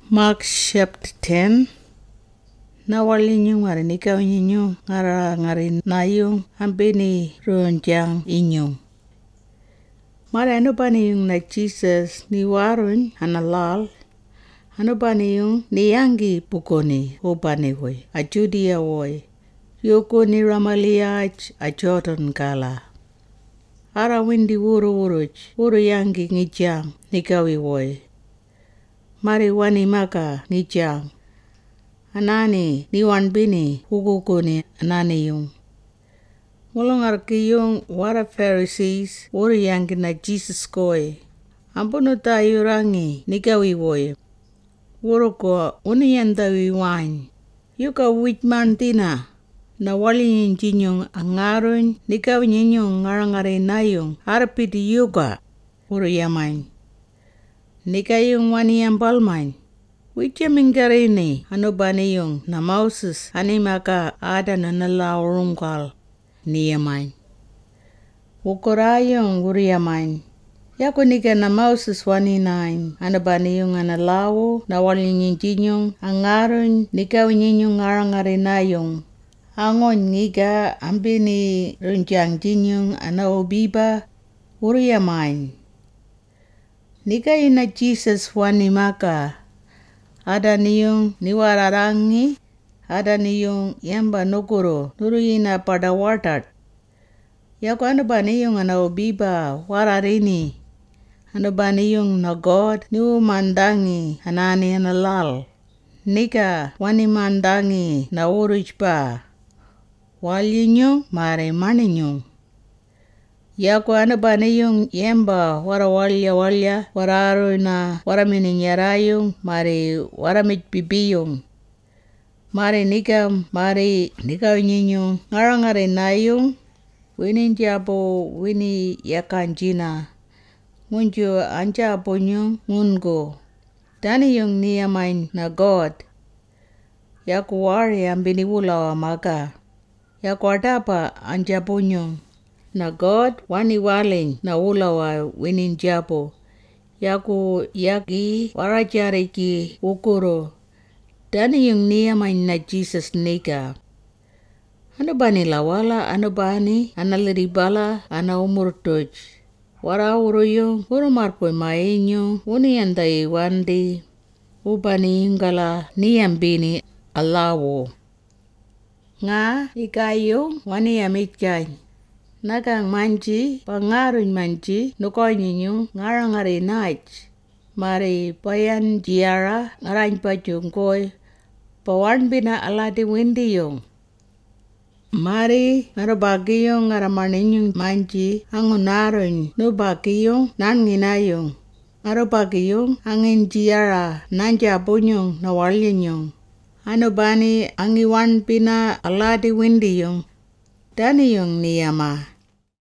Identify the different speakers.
Speaker 1: Mark chapter 10. Nawalinyo ngari nikaw ninyo ngara ngari nayong ambini ronjang inyo. Mara ano ba niyong na Jesus ni warun analal? Ano ba niyong niyangi pukoni upani hoy? Ajudia hoy. Yoko ni Ramaliaj a Jordan kala. Ara windi wuru yangi ngijang nikawi hoy. Mari wani maka ngijang. Anani niwan bini hukukuni anani yung. Mulong arki yung wara Pharisees uri yangi na Jesus koy. Ampuno tayo rangi nikawi woy. Wuro ko uniyanda wiwan. Yuka witman tina. Na wali yung jinyong angaron nikawi ninyong ngarangari na yung harapiti yuka. Wuro yaman. Nikayong wani yang palman. Witya minggarini ano ba niyong na Moses ani maka ada na nalawrungkal niyaman. Ukurayong uriyaman. Yako nika na Moses wani nain ano ba niyong analawo na wali jinyong angaron nikaw ninyong ngarangari na yung. Angon ngiga ambini runjang jinyong anaobiba uriyaman. Nikayo na Jesus wani maka, ada niyong niwararangi, ada niyong yamba nukuro, nuruyina pada watat. Yako ano ba niyong anaobiba wararini, ano ba niyong na God niyo mandangi anani analal. Nika wani mandangi na uruj pa, wali nyo mare mani nyo. Yako ano ba niyong yemba walya wararo na waramininyarayong mari waramit bibiyong. Mari nika ninyong ngarangare nayong winin jabo wini yakanjina. Ngunjo anja po nyong ngungo. Dani yung niyamain na God. Yako wari ang biniwulawa maka. Yako adapa anja po nyong. Na God wani waling na ulawa winin jabo. Yaku yaki warajariki ukuro. Dani yung niyamain na Jesus nika. Ano ba nila wala? Ano ba ni? Analiribala ana umurtoj. Wara uro yung urumarpoy mainyo. Uniyanday wandi. Ubani ingala niyambini alawo. Nga ikayo wani yamitjay. Nakang manji, pangaron manji, nukoy ninyong ngarangari naij. Mari payan jiara, ngarang pa jungkoy, pawan bina alati windi yung. Mari ngarabagi yung ngaramanin yung manji, angunaron, nubagi yung nangina yung. Ngarabagi yung angin jiara, nanjabon yung nawalin yung. Ano ba ni angiwan bina alati windi yung. Dani yung niyama.